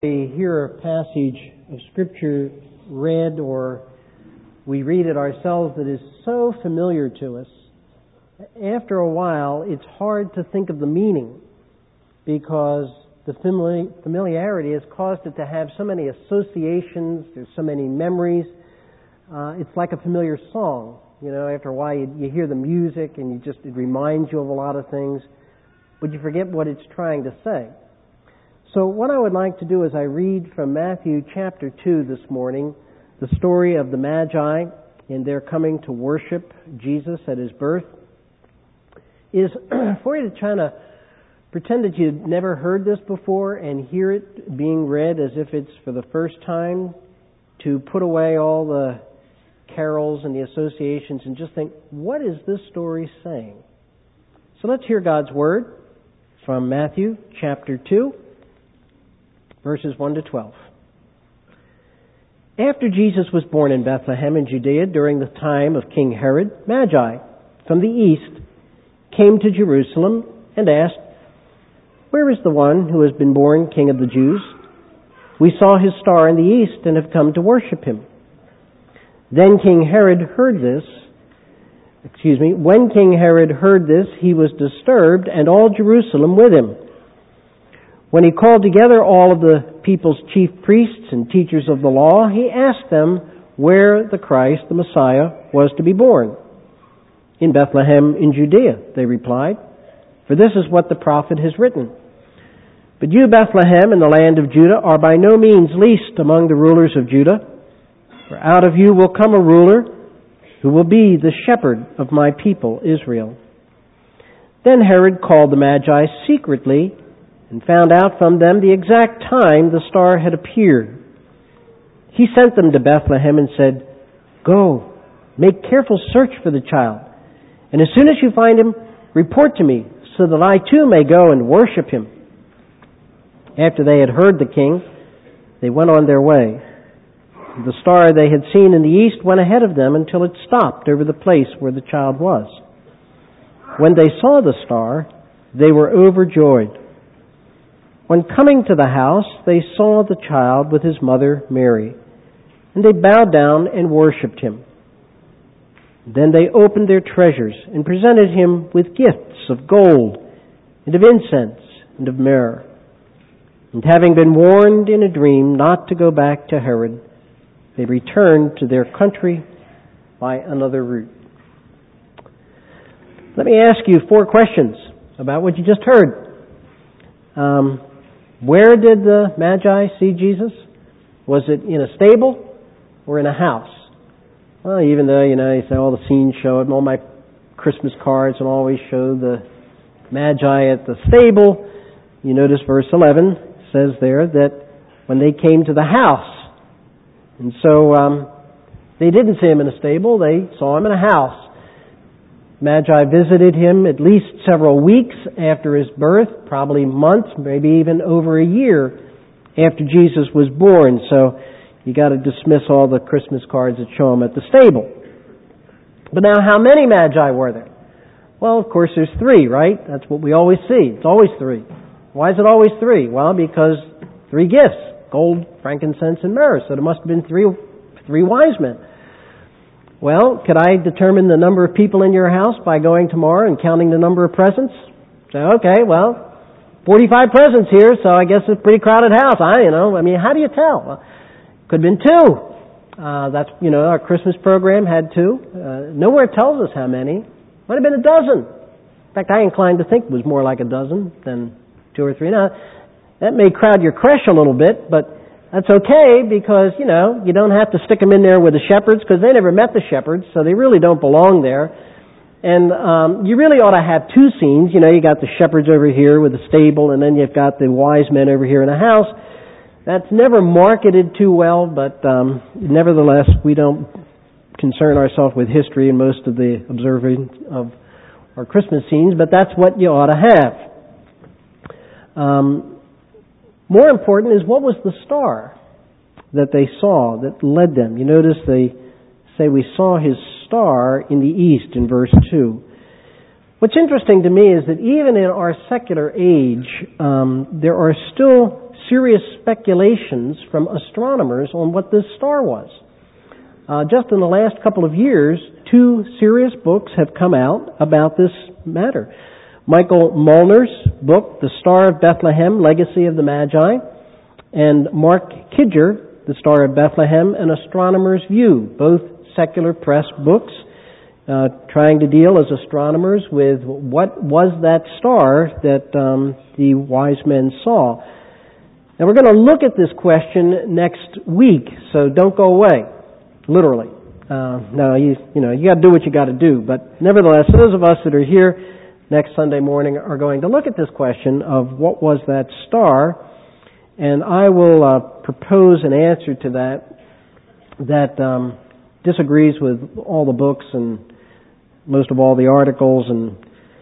We hear a passage of Scripture read or we read it ourselves that is so familiar to us, after a while it's hard to think of the meaning because the familiarity has caused it to have so many associations, there's so many memories. It's like a familiar song. You know, after a while you hear the music and it reminds you of a lot of things, but you forget what it's trying to say. So what I would like to do as I read from Matthew chapter 2 this morning, the story of the Magi and their coming to worship Jesus at His birth, is for you to try to pretend that you'd never heard this before and hear it being read as if it's for the first time, to put away all the carols and the associations and just think, what is this story saying? So let's hear God's Word from Matthew chapter 2. Verses 1 to 12. After Jesus was born in Bethlehem in Judea during the time of King Herod, Magi from the east came to Jerusalem and asked, "Where is the one who has been born King of the Jews? We saw his star in the east and have come to worship him." When King Herod heard this, he was disturbed, and all Jerusalem with him. When he called together all of the people's chief priests and teachers of the law, he asked them where the Christ, the Messiah, was to be born. "In Bethlehem in Judea," they replied, "for this is what the prophet has written. But you, Bethlehem, in the land of Judah, are by no means least among the rulers of Judah, for out of you will come a ruler who will be the shepherd of my people Israel." Then Herod called the Magi secretly and found out from them the exact time the star had appeared. He sent them to Bethlehem and said, "Go, make careful search for the child, and as soon as you find him, report to me, so that I too may go and worship him." After they had heard the king, they went on their way. The star they had seen in the east went ahead of them until it stopped over the place where the child was. When they saw the star, they were overjoyed. When coming to the house, they saw the child with his mother Mary, and they bowed down and worshipped him. Then they opened their treasures and presented him with gifts of gold and of incense and of myrrh. And having been warned in a dream not to go back to Herod, they returned to their country by another route. Let me ask you 4 questions about what you just heard. Where did the Magi see Jesus? Was it in a stable or in a house? Well, even though, you say all the scenes show it, and all my Christmas cards and always show the Magi at the stable, you notice verse 11 says there that when they came to the house, and so they didn't see him in a stable, they saw him in a house. Magi visited him at least several weeks after his birth, probably months, maybe even over a year after Jesus was born. So you got to dismiss all the Christmas cards that show him at the stable. But now, how many Magi were there? Well, of course, there's 3, right? That's what we always see. It's always 3. Why is it always 3? Well, because 3 gifts: gold, frankincense, and myrrh. So there must have been three wise men. Well, could I determine the number of people in your house by going tomorrow and counting the number of presents? So, okay, well, 45 presents here, so I guess it's a pretty crowded house. How do you tell? Well, could have been 2. That's, our Christmas program had 2. Nowhere tells us how many. Might have been a dozen. In fact, I incline to think it was more like a dozen than 2 or 3. Now, that may crowd your creche a little bit, but that's okay because, you don't have to stick them in there with the shepherds because they never met the shepherds, so they really don't belong there. And you really ought to have 2 scenes. You got the shepherds over here with the stable, and then you've got the wise men over here in the house. That's never marketed too well, but nevertheless, we don't concern ourselves with history in most of the observing of our Christmas scenes, but that's what you ought to have. More important is, what was the star that they saw that led them? You notice they say we saw his star in the east in verse 2. What's interesting to me is that even in our secular age, there are still serious speculations from astronomers on what this star was. Just in the last couple of years, 2 serious books have come out about this matter. Michael Molnar's book, The Star of Bethlehem, Legacy of the Magi, and Mark Kidger, The Star of Bethlehem, An Astronomer's View, both secular press books, trying to deal as astronomers with what was that star that the wise men saw. Now we're going to look at this question next week, so don't go away, literally. No, you got to do what you got to do. But nevertheless, those of us that are here next Sunday morning are going to look at this question of what was that star, and I will propose an answer to that disagrees with all the books and most of all the articles, and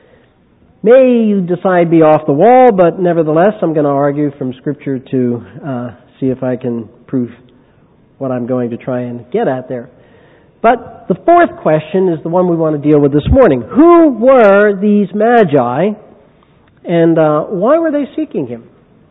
may decide be off the wall, but nevertheless I'm going to argue from Scripture to see if I can prove what I'm going to try and get at there. But the fourth question is the one we want to deal with this morning. Who were these Magi, and why were they seeking Him?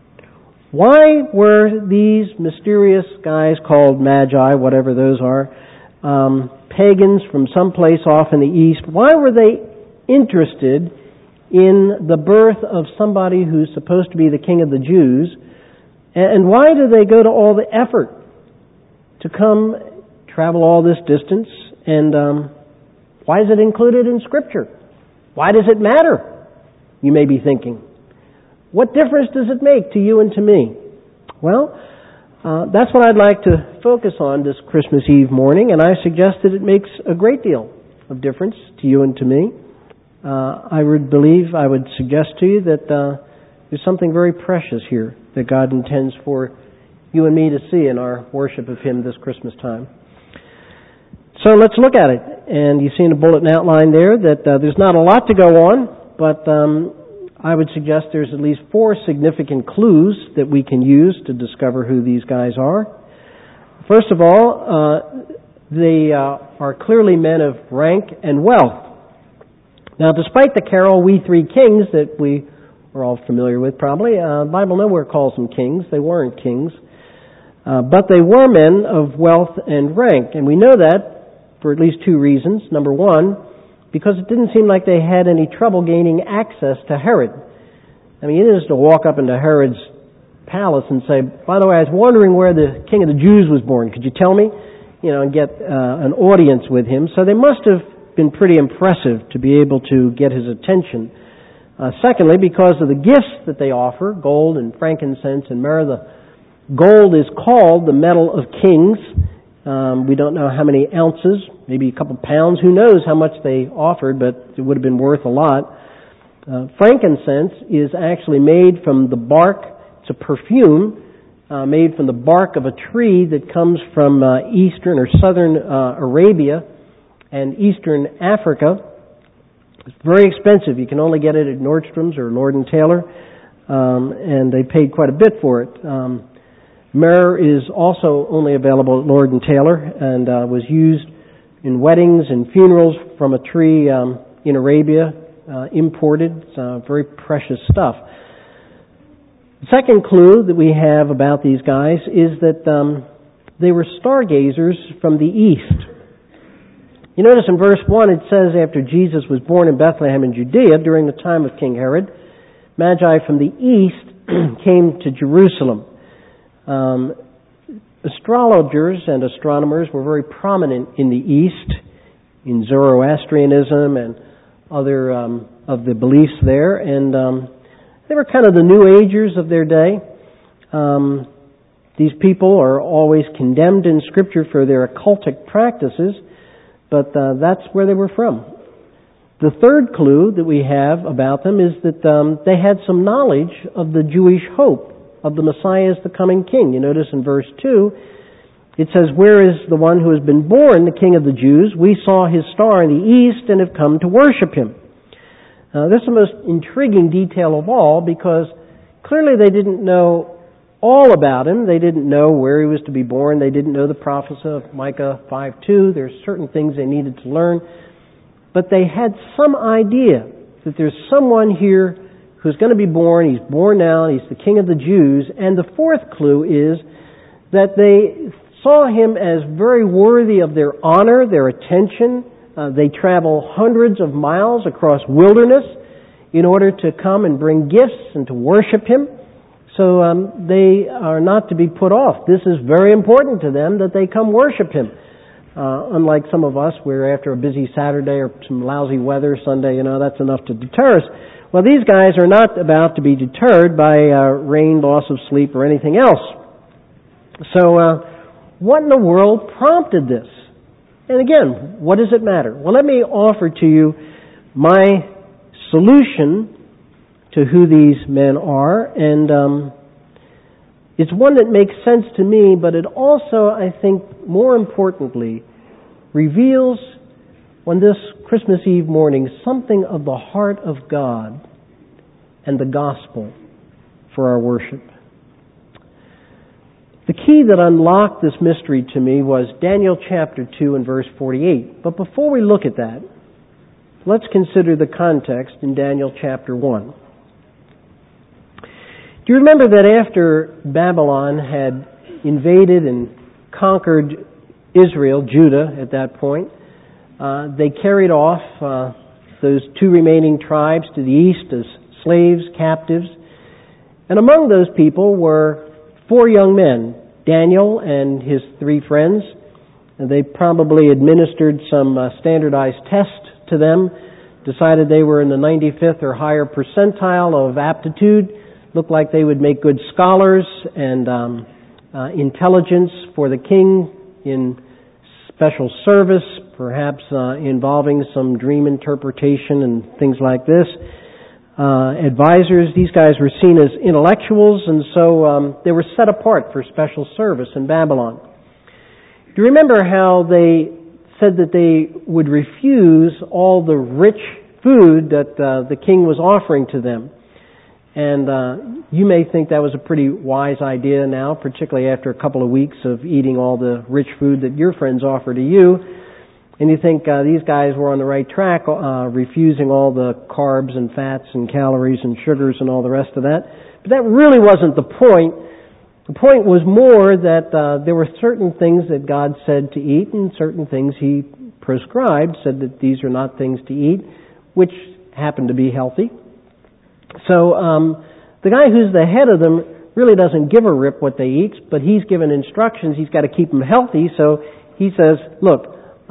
Why were these mysterious guys called Magi, whatever those are, pagans from someplace off in the east, why were they interested in the birth of somebody who's supposed to be the King of the Jews? And why do they go to all the effort to come travel all this distance? And why is it included in Scripture? Why does it matter? You may be thinking. What difference does it make to you and to me? Well, that's what I'd like to focus on this Christmas Eve morning, and I suggest that it makes a great deal of difference to you and to me. I would suggest to you that there's something very precious here that God intends for you and me to see in our worship of Him this Christmas time. So let's look at it. And you've seen a bulletin outline there that there's not a lot to go on, but I would suggest there's at least 4 significant clues that we can use to discover who these guys are. First of all, they are clearly men of rank and wealth. Now, despite the carol, We Three Kings, that we are all familiar with probably, the Bible nowhere calls them kings. They weren't kings. But they were men of wealth and rank. And we know that for at least 2 reasons. Number one, because it didn't seem like they had any trouble gaining access to Herod. I mean, you didn't just walk up into Herod's palace and say, by the way, I was wondering where the King of the Jews was born. Could you tell me? And get an audience with him. So they must have been pretty impressive to be able to get his attention. Secondly, because of the gifts that they offer, gold and frankincense and myrrh. The gold is called the metal of kings. We don't know how many ounces, maybe a couple pounds. Who knows how much they offered, but it would have been worth a lot. Frankincense is actually made from the bark. It's a perfume made from the bark of a tree that comes from eastern or southern Arabia and eastern Africa. It's very expensive. You can only get it at Nordstrom's or Lord & Taylor, and they paid quite a bit for it. Myrrh is also only available at Lord & Taylor and was used in weddings and funerals from a tree in Arabia, imported. It's very precious stuff. The second clue that we have about these guys is that they were stargazers from the east. You notice in verse 1 it says, after Jesus was born in Bethlehem in Judea during the time of King Herod, Magi from the east came to Jerusalem. Astrologers and astronomers were very prominent in the East, in Zoroastrianism and other of the beliefs there, and they were kind of the New Agers of their day. These people are always condemned in Scripture for their occultic practices, but that's where they were from. The third clue that we have about them is that they had some knowledge of the Jewish hope of the Messiah as the coming king. You notice in verse 2, it says, where is the one who has been born, the King of the Jews? We saw his star in the east and have come to worship him. This is the most intriguing detail of all, because clearly they didn't know all about him. They didn't know where he was to be born. They didn't know the prophecy of Micah 5:2. There's certain things they needed to learn. But they had some idea that there's someone here who's going to be born. He's born now. He's the King of the Jews. And the fourth clue is that they saw him as very worthy of their honor, their attention. They travel hundreds of miles across wilderness in order to come and bring gifts and to worship him. So they are not to be put off. This is very important to them that they come worship him. Unlike some of us, where after a busy Saturday or some lousy weather Sunday, that's enough to deter us. Well, these guys are not about to be deterred by rain, loss of sleep, or anything else. So what in the world prompted this? And again, what does it matter? Well, let me offer to you my solution to who these men are, and it's one that makes sense to me, but it also, I think, more importantly, reveals on this Christmas Eve morning something of the heart of God and the gospel for our worship. The key that unlocked this mystery to me was Daniel chapter 2 and verse 48. But before we look at that, let's consider the context in Daniel chapter 1. Do you remember that after Babylon had invaded and conquered Israel, Judah at that point, they carried off those two remaining tribes to the east as slaves, captives. And among those people were 4 young men, Daniel and his 3 friends. And they probably administered some standardized test to them, decided they were in the 95th or higher percentile of aptitude, looked like they would make good scholars and intelligence for the king in special service, perhaps involving some dream interpretation and things like this. Advisors, these guys were seen as intellectuals, and so they were set apart for special service in Babylon. Do you remember how they said that they would refuse all the rich food that the king was offering to them? And you may think that was a pretty wise idea now, particularly after a couple of weeks of eating all the rich food that your friends offer to you. And you think these guys were on the right track, refusing all the carbs and fats and calories and sugars and all the rest of that. But that really wasn't the point. The point was more that there were certain things that God said to eat and certain things He prescribed, said that these are not things to eat, which happened to be healthy. So the guy who's the head of them really doesn't give a rip what they eat, but he's given instructions. He's got to keep them healthy, so he says, look,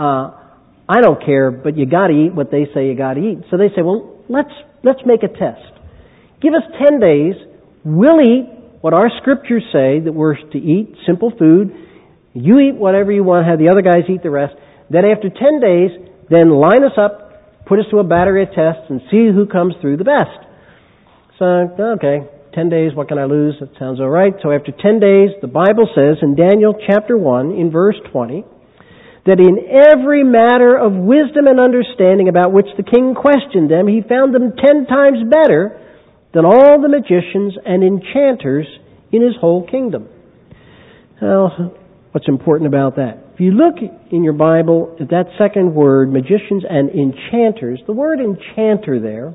I don't care, but you got to eat what they say you got to eat. So they say, well, let's make a test. Give us 10 days. We'll eat what our scriptures say that we're to eat, simple food. You eat whatever you want, have the other guys eat the rest. Then after 10 days, then line us up, put us to a battery of tests, and see who comes through the best. So, okay, 10 days, what can I lose? That sounds all right. So after 10 days, the Bible says in Daniel chapter 1, in verse 20, that in every matter of wisdom and understanding about which the king questioned them, he found them 10 times better than all the magicians and enchanters in his whole kingdom. Now, what's important about that? If you look in your Bible at that second word, magicians and enchanters, the word enchanter there,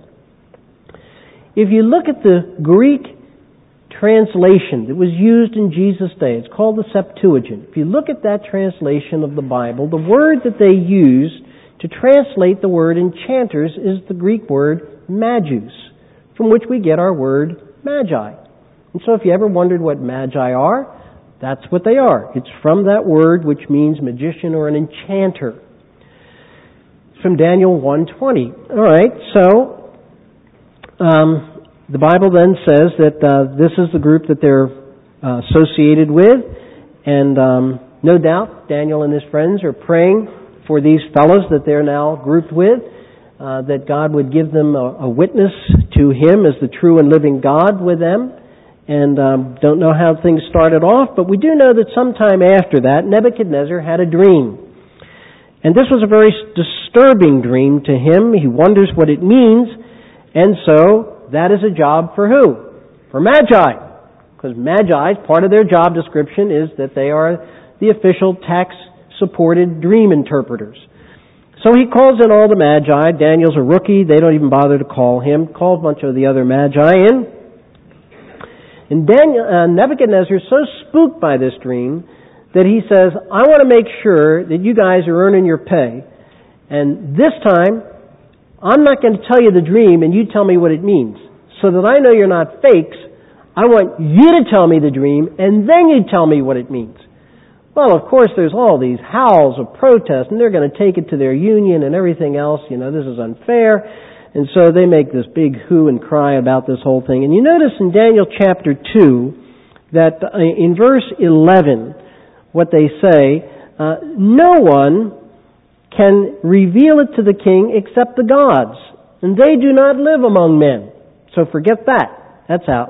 if you look at the Greek translation that was used in Jesus' day, it's called the Septuagint. If you look at that translation of the Bible, the word that they used to translate the word enchanters is the Greek word magus, from which we get our word magi. And so if you ever wondered what magi are, that's what they are. It's from that word which means magician or an enchanter. It's from Daniel 1:20. All right, so the Bible then says that this is the group that they're associated with, and no doubt Daniel and his friends are praying for these fellows that they're now grouped with, that God would give them a witness to Him as the true and living God with them. And don't know how things started off, but we do know that sometime after that, Nebuchadnezzar had a dream. And this was a very disturbing dream to him. He wonders what it means, and so that is a job for who? For magi. Because magi, part of their job description is that they are the official tax-supported dream interpreters. So he calls in all the Magi. Daniel's a rookie. They don't even bother to call him. Calls a bunch of the other Magi in. And Nebuchadnezzar is so spooked by this dream that he says, I want to make sure that you guys are earning your pay. And this time, I'm not going to tell you the dream and you tell me what it means. So that I know you're not fakes, I want you to tell me the dream and then you tell me what it means. Well, of course, there's all these howls of protest, and they're going to take it to their union and everything else. This is unfair. And so they make this big hue and cry about this whole thing. And you notice in Daniel chapter 2 that in verse 11, what they say, no one can reveal it to the king except the gods, and they do not live among men. So forget that. That's out.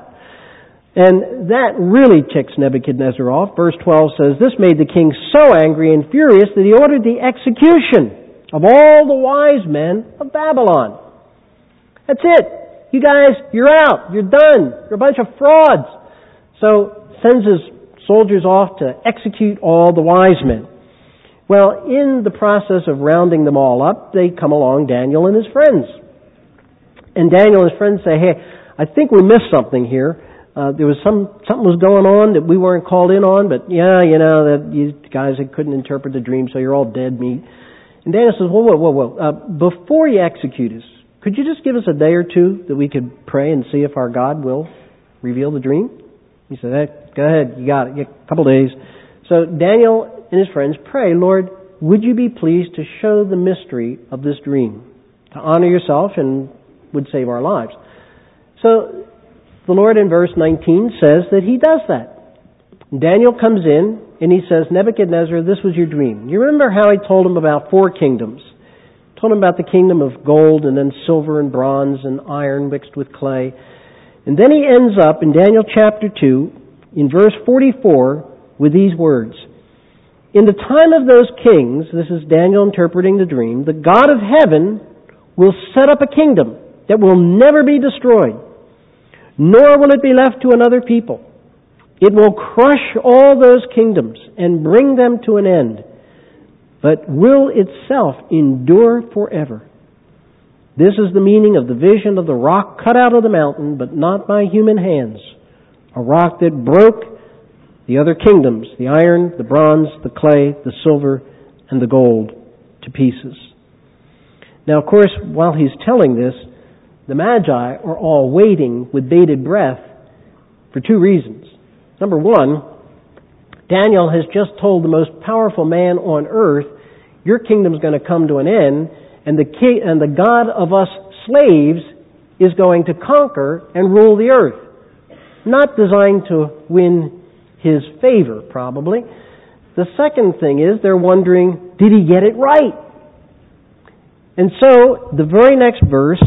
And that really ticks Nebuchadnezzar off. Verse 12 says, this made the king so angry and furious that he ordered the execution of all the wise men of Babylon. That's it. You guys, you're out. You're done. You're a bunch of frauds. So sends his soldiers off to execute all the wise men. Well, in the process of rounding them all up, they come along Daniel and his friends. And Daniel and his friends say, hey, I think we missed something here. There was something was going on that we weren't called in on, but that you guys couldn't interpret the dream, so you're all dead meat. And Daniel says, whoa. Before you execute us, could you just give us a day or two that we could pray and see if our God will reveal the dream? He said, hey, go ahead, you got it, a couple days. So Daniel and his friends pray, Lord, would you be pleased to show the mystery of this dream, to honor yourself and would save our lives. So the Lord in verse 19 says that he does that. Daniel comes in and he says, Nebuchadnezzar, this was your dream. You remember how he told him about 4 kingdoms? He told him about the kingdom of gold and then silver and bronze and iron mixed with clay. And then he ends up in Daniel chapter 2 in verse 44 with these words. In the time of those kings, this is Daniel interpreting the dream, the God of heaven will set up a kingdom that will never be destroyed, nor will it be left to another people. It will crush all those kingdoms and bring them to an end, but will itself endure forever. This is the meaning of the vision of the rock cut out of the mountain, but not by human hands, a rock that broke the other kingdoms, the iron, the bronze, the clay, the silver, and the gold to pieces. Now, of course, while he's telling this, the Magi are all waiting with bated breath for 2 reasons. Number 1, Daniel has just told the most powerful man on earth, your kingdom's going to come to an end, and the God of us slaves is going to conquer and rule the earth. Not designed to win his favor, probably. The second thing is they're wondering, did he get it right? And so the very next verse,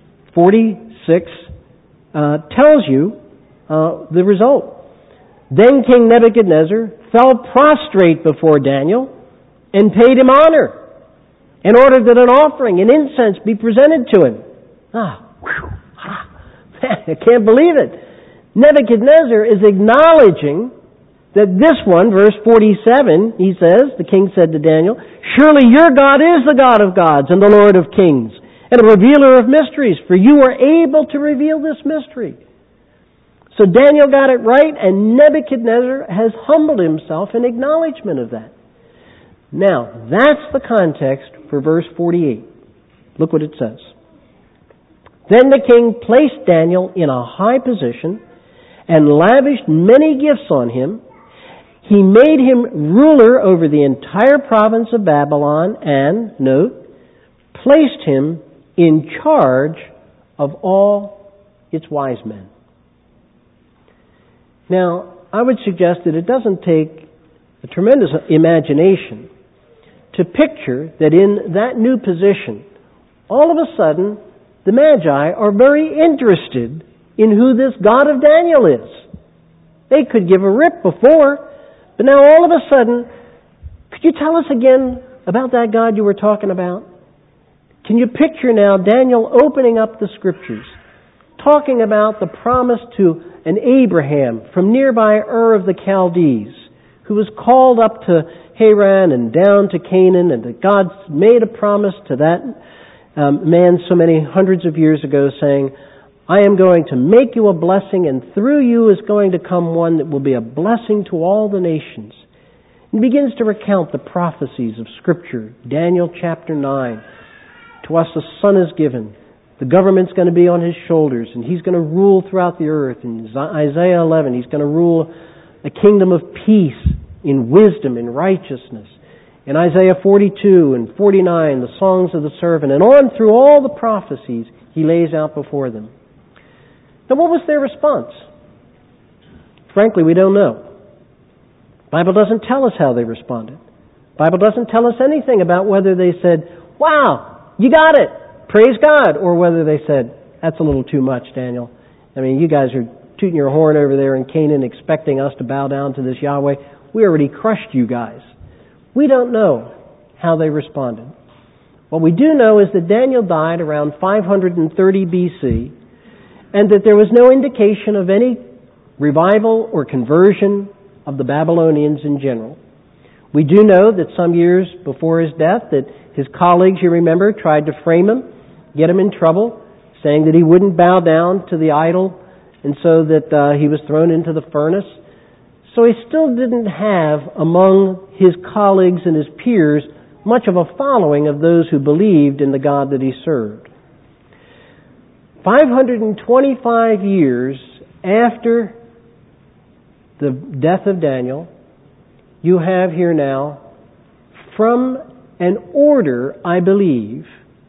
46, tells you the result. Then King Nebuchadnezzar fell prostrate before Daniel and paid him honor and ordered that an offering and incense be presented to him. I can't believe it. Nebuchadnezzar is acknowledging that this one, verse 47, he says, the king said to Daniel, surely your God is the God of gods and the Lord of kings, and a revealer of mysteries, for you are able to reveal this mystery. So Daniel got it right, and Nebuchadnezzar has humbled himself in acknowledgement of that. Now, that's the context for verse 48. Look what it says. Then the king placed Daniel in a high position and lavished many gifts on him. He made him ruler over the entire province of Babylon and, note, placed him in charge of all its wise men. Now, I would suggest that it doesn't take a tremendous imagination to picture that in that new position, all of a sudden, the Magi are very interested in who this God of Daniel is. They could give a rip before, but now all of a sudden, could you tell us again about that God you were talking about? Can you picture now Daniel opening up the Scriptures, talking about the promise to an Abraham from nearby Ur of the Chaldees, who was called up to Haran and down to Canaan, and that God made a promise to that man so many hundreds of years ago, saying, I am going to make you a blessing, and through you is going to come one that will be a blessing to all the nations. He begins to recount the prophecies of Scripture. Daniel chapter 9. To us a son is given. The government's going to be on his shoulders, and he's going to rule throughout the earth. In Isaiah 11, he's going to rule a kingdom of peace in wisdom and righteousness. In Isaiah 42 and 49, the songs of the servant, and on through all the prophecies he lays out before them. Now, what was their response? Frankly, we don't know. The Bible doesn't tell us how they responded. The Bible doesn't tell us anything about whether they said, wow, you got it, praise God, or whether they said, that's a little too much, Daniel. I mean, you guys are tooting your horn over there in Canaan expecting us to bow down to this Yahweh. We already crushed you guys. We don't know how they responded. What we do know is that Daniel died around 530 BC, and that there was no indication of any revival or conversion of the Babylonians in general. We do know that some years before his death that his colleagues, you remember, tried to frame him, get him in trouble, saying that he wouldn't bow down to the idol, and so that he was thrown into the furnace. So he still didn't have among his colleagues and his peers much of a following of those who believed in the God that he served. 525 years after the death of Daniel, you have here now, from an order, I believe,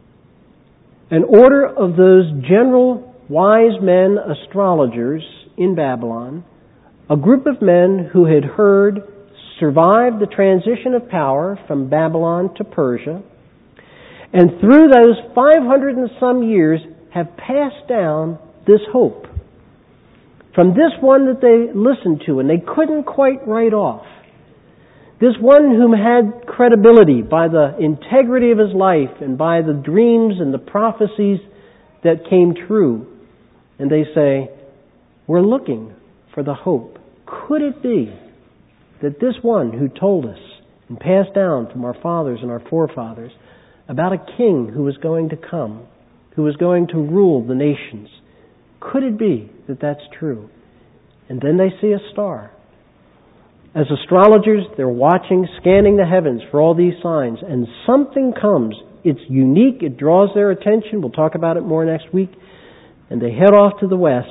an order of those general wise men, astrologers in Babylon, a group of men who had heard, survived the transition of power from Babylon to Persia, and through those 500 and some years have passed down this hope from this one that they listened to and they couldn't quite write off. This one whom had credibility by the integrity of his life and by the dreams and the prophecies that came true. And they say, we're looking for the hope. Could it be that this one who told us and passed down from our fathers and our forefathers about a king who was going to come, who was going to rule the nations, could it be that that's true? And then they see a star. As astrologers, they're watching, scanning the heavens for all these signs, and something comes. It's unique. It draws their attention. We'll talk about it more next week. And they head off to the west,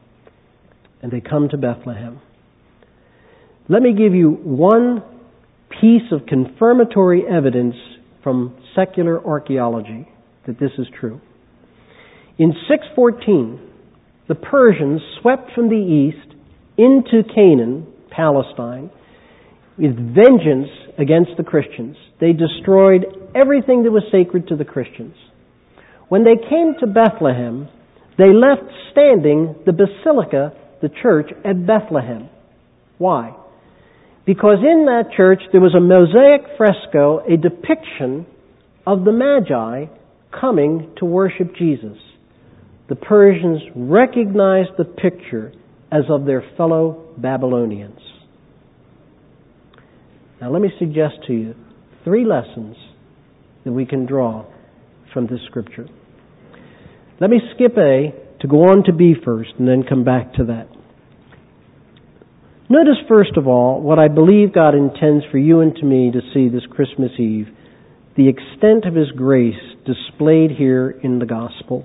and they come to Bethlehem. Let me give you one piece of confirmatory evidence from secular archaeology that this is true. In 614, the Persians swept from the east into Canaan, Palestine, with vengeance against the Christians. They destroyed everything that was sacred to the Christians. When they came to Bethlehem, they left standing the basilica, the church at Bethlehem. Why? Because in that church there was a mosaic fresco, a depiction of the Magi coming to worship Jesus. The Persians recognized the picture as of their fellow Babylonians. Now let me suggest to you 3 lessons that we can draw from this scripture. Let me skip A to go on to B first and then come back to that. Notice first of all what I believe God intends for you and to me to see this Christmas Eve, the extent of His grace displayed here in the Gospel.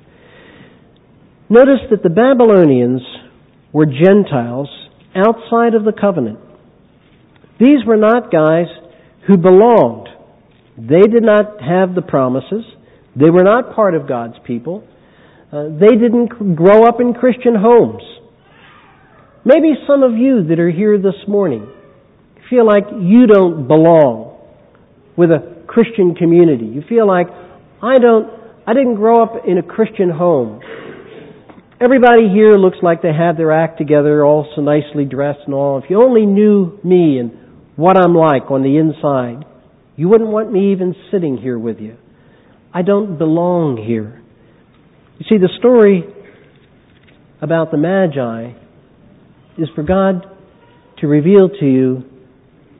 Notice that the Babylonians were Gentiles outside of the covenant. These were not guys who belonged. They did not have the promises. They were not part of God's people. They didn't grow up in Christian homes. Maybe some of you that are here this morning feel like you don't belong with a Christian community. You feel like, I didn't grow up in a Christian home. Everybody here looks like they have their act together, all so nicely dressed and all. If you only knew me and what I'm like on the inside, you wouldn't want me even sitting here with you. I don't belong here. You see, the story about the Magi is for God to reveal to you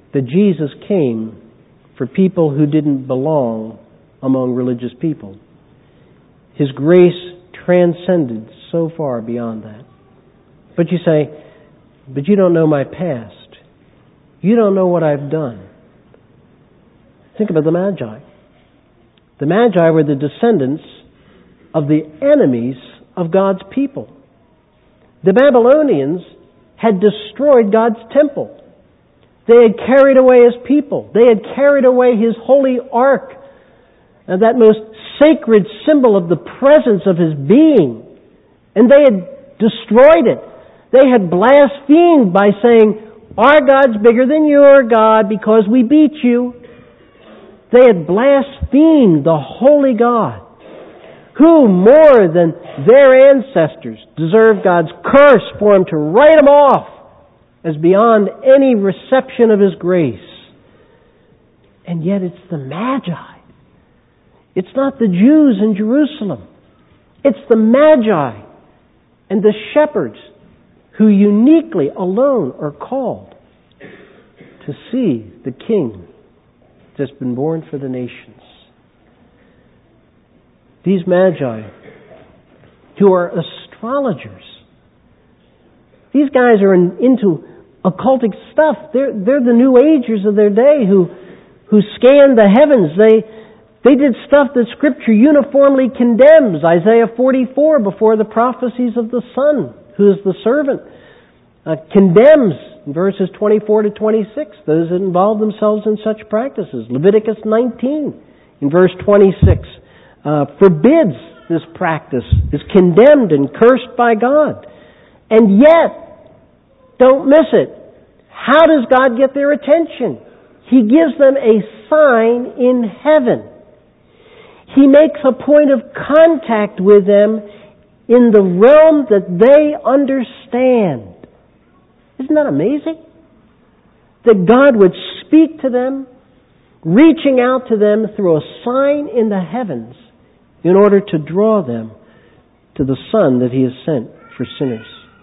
that Jesus came for people who didn't belong among religious people. His grace transcended so far beyond that. But you say, but you don't know my past. You don't know what I've done. Think about the Magi. The Magi were the descendants of the enemies of God's people. The Babylonians had destroyed God's temple. They had carried away His people. They had carried away His holy ark, and that most sacred symbol of the presence of His being. And they had destroyed it. They had blasphemed by saying, our God's bigger than your God because we beat you. They had blasphemed the holy God, who more than their ancestors deserved God's curse for Him to write them off as beyond any reception of His grace. And yet it's the Magi. It's not the Jews in Jerusalem. It's the Magi and the shepherds who uniquely alone are called to see the King that's been born for the nations. These Magi, who are astrologers, these guys are into occultic stuff. They're the New Agers of their day who scanned the heavens. They did stuff that Scripture uniformly condemns. Isaiah 44, before the prophecies of the Son, who is the servant, condemns in verses 24 to 26 those that involve themselves in such practices. Leviticus 19, in verse 26, forbids this practice, is condemned and cursed by God. And yet, don't miss it, how does God get their attention? He gives them a sign in heaven. He makes a point of contact with them in the realm that they understand. Isn't that amazing? That God would speak to them, reaching out to them through a sign in the heavens in order to draw them to the Son that He has sent for sinners.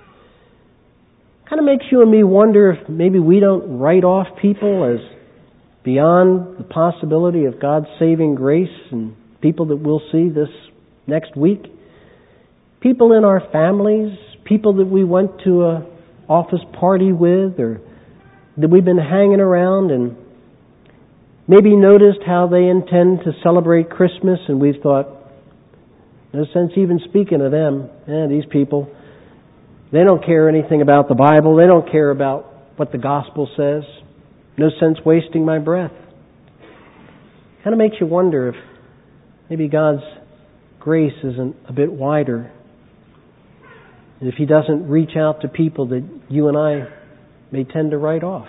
Kind of makes you and me wonder if maybe we don't write off people as beyond the possibility of God's saving grace, and people that we'll see this next week. People in our families, people that we went to a office party with, or that we've been hanging around and maybe noticed how they intend to celebrate Christmas, and we've thought, no sense even speaking to them. These people, they don't care anything about the Bible. They don't care about what the gospel says. No sense wasting my breath. Kind of makes you wonder if maybe God's grace isn't a bit wider. And if He doesn't reach out to people that you and I may tend to write off.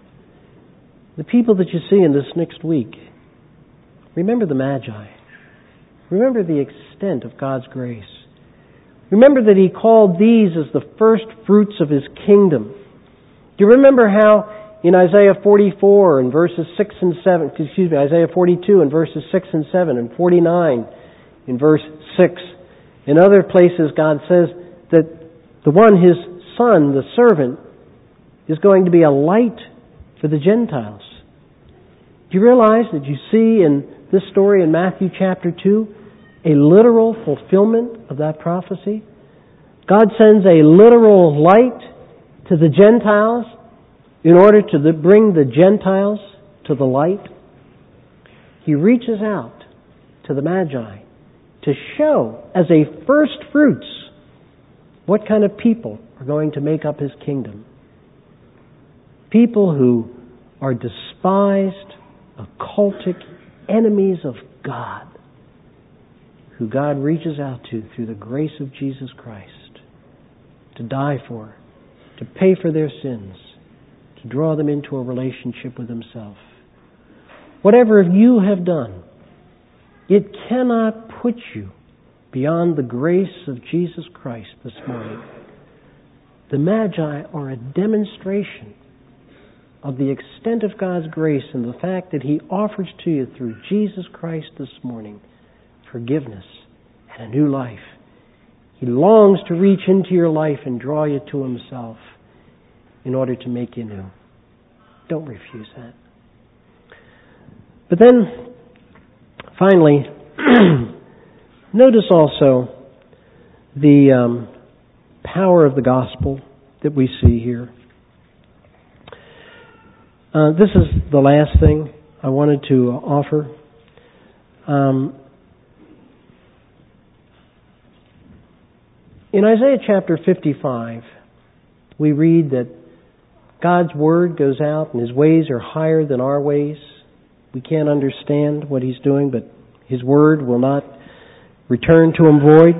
The people that you see in this next week, remember the Magi. Remember the extent of God's grace. Remember that He called these as the first fruits of His kingdom. Do you remember how in Isaiah 44 and verses 6 and 7, Isaiah 42 and verses 6 and 7 and 49 in verse 6, in other places God says that the one, His Son, the servant, is going to be a light for the Gentiles. Do you realize that you see in this story in Matthew chapter 2 a literal fulfillment of that prophecy? God sends a literal light to the Gentiles in order to bring the Gentiles to the light. He reaches out to the Magi to show as a first fruits what kind of people are going to make up His kingdom. People who are despised, occultic enemies of God, who God reaches out to through the grace of Jesus Christ to die for, to pay for their sins, to draw them into a relationship with Himself. Whatever you have done, it cannot put you beyond the grace of Jesus Christ this morning. The Magi are a demonstration of the extent of God's grace and the fact that He offers to you through Jesus Christ this morning forgiveness and a new life. He longs to reach into your life and draw you to Himself in order to make you new. Don't refuse that. But then, finally, notice also the power of the gospel that we see here. This is the last thing I wanted to offer. In Isaiah chapter 55, we read that God's Word goes out and His ways are higher than our ways. We can't understand what He's doing, but His Word will not return to Him void.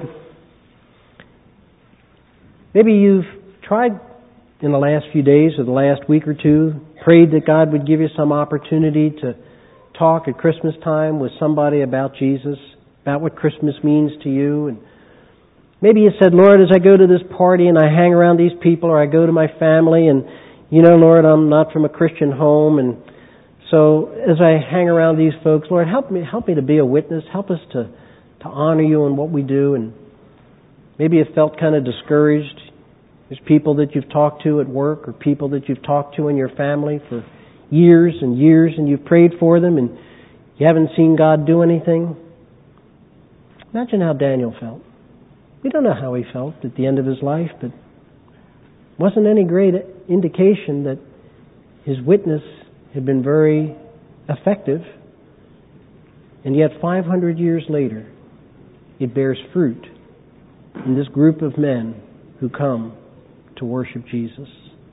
Maybe you've tried in the last few days or the last week or two, prayed that God would give you some opportunity to talk at Christmas time with somebody about Jesus, about what Christmas means to you. And maybe you said, Lord, as I go to this party and I hang around these people, or I go to my family and, Lord, I'm not from a Christian home, and so as I hang around these folks, Lord, help me to be a witness. Help us to honor you in what we do. And maybe you felt kind of discouraged. There's people that you've talked to at work, or people that you've talked to in your family for years and years, and you've prayed for them and you haven't seen God do anything. Imagine how Daniel felt. We don't know how he felt at the end of his life, but it wasn't any great indication that his witness had been very effective. And yet 500 years later, it bears fruit in this group of men who come to worship Jesus.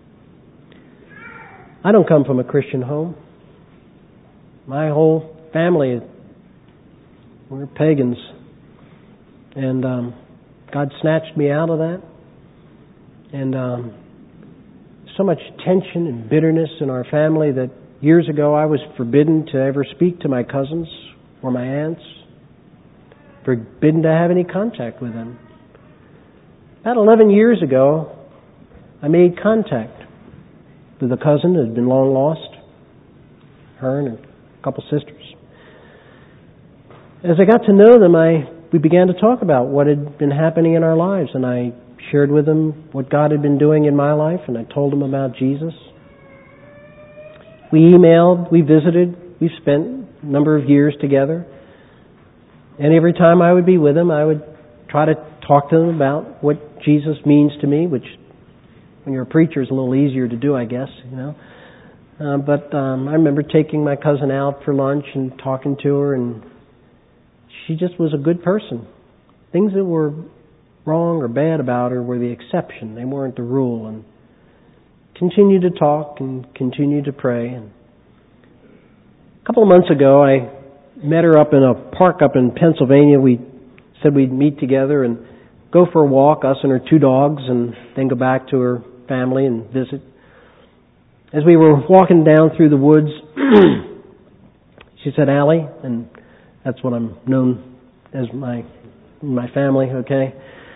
I don't come from a Christian home. My whole family, we're pagans. And God snatched me out of that. And so much tension and bitterness in our family that years ago I was forbidden to ever speak to my cousins or my aunts. Forbidden to have any contact with them. About 11 years ago, I made contact with a cousin that had been long lost, her and a couple sisters. As I got to know them, we began to talk about what had been happening in our lives, and I shared with them what God had been doing in my life, and I told them about Jesus. We emailed, we visited, we spent a number of years together, and every time I would be with them, I would try to talk to them about what Jesus means to me, which when you're a preacher is a little easier to do, I guess, But I remember taking my cousin out for lunch and talking to her, and she just was a good person. Things that were wrong or bad about her were the exception. They weren't the rule. And continued to talk and continued to pray. And a couple of months ago, I met her up in a park up in Pennsylvania. We said we'd meet together and go for a walk, us and her two dogs, and then go back to her family and visit. As we were walking down through the woods, she said, Allie, and that's what I'm known as my family, okay?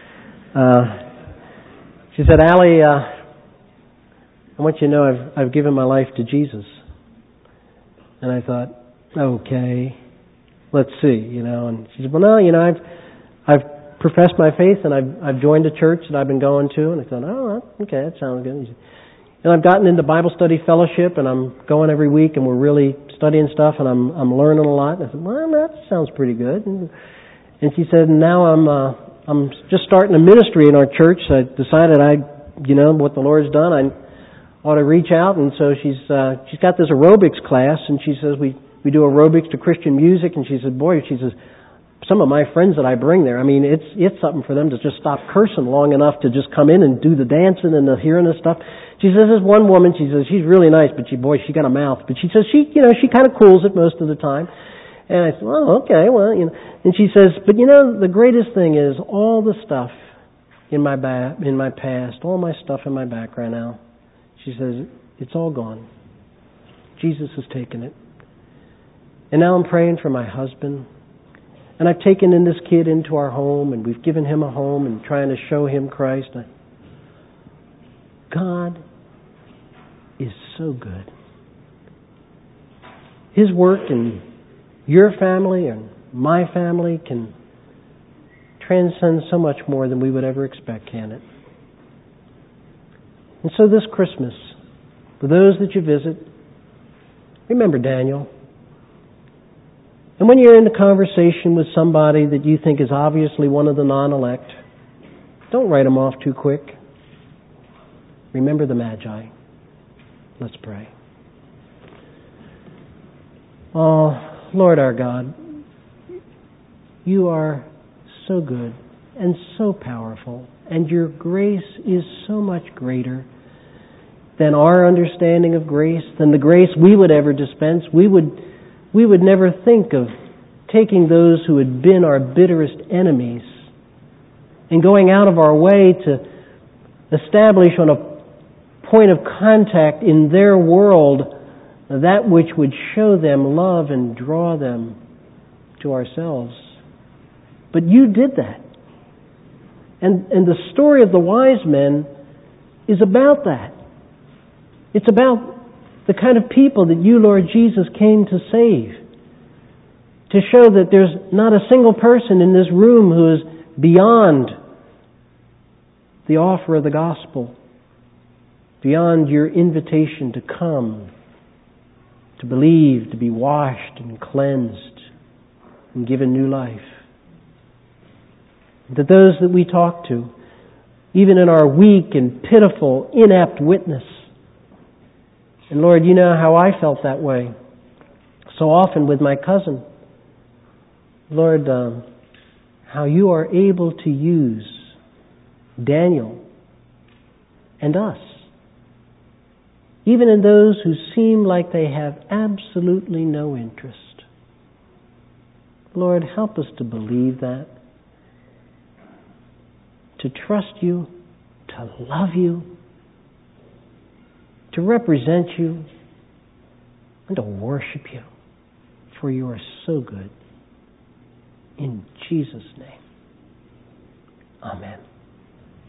She said, Allie, I want you to know I've given my life to Jesus. And I thought, okay, let's see, And she said, well, no, I've professed my faith and I've joined a church that I've been going to. And I thought, oh, okay, that sounds good. And I've gotten into Bible study fellowship, and I'm going every week, and we're really studying stuff, and I'm learning a lot. And I said, well, that sounds pretty good. And she said, now I'm just starting a ministry in our church. So I decided what the Lord's done, I ought to reach out. And so she's got this aerobics class, and she says we do aerobics to Christian music. And she said, boy, some of my friends that I bring there, it's something for them to just stop cursing long enough to just come in and do the dancing and the hearing of stuff. She says, this one woman, she says, she's really nice, but she got a mouth. But she says, she kind of cools it most of the time. And I said, well, okay, And she says, but the greatest thing is all the stuff in my past, all my stuff in my background now. She says, it's all gone. Jesus has taken it. And now I'm praying for my husband. And I've taken in this kid into our home, and we've given him a home and trying to show him Christ. God is so good. His work in your family and my family can transcend so much more than we would ever expect, can it? And so this Christmas, for those that you visit, Remember Daniel. And when you're in a conversation with somebody that you think is obviously one of the non-elect, don't write them off too quick. Remember the Magi. Let's pray. Oh, Lord our God, you are so good and so powerful, and your grace is so much greater than our understanding of grace, than the grace we would ever dispense. We would never think of taking those who had been our bitterest enemies and going out of our way to establish on a point of contact in their world that which would show them love and draw them to ourselves. But you did that. And the story of the wise men is about that. It's about the kind of people that you, Lord Jesus, came to save. To show that there's not a single person in this room who is beyond the offer of the gospel, beyond your invitation to come, to believe, to be washed and cleansed and given new life. That those that we talk to, even in our weak and pitiful, inept witness, and Lord, you know how I felt that way so often with my cousin. Lord, how you are able to use Daniel and us, even in those who seem like they have absolutely no interest. Lord, help us to believe that, to trust you, to love you, to represent you, and to worship you, for you are so good. In Jesus' name, amen.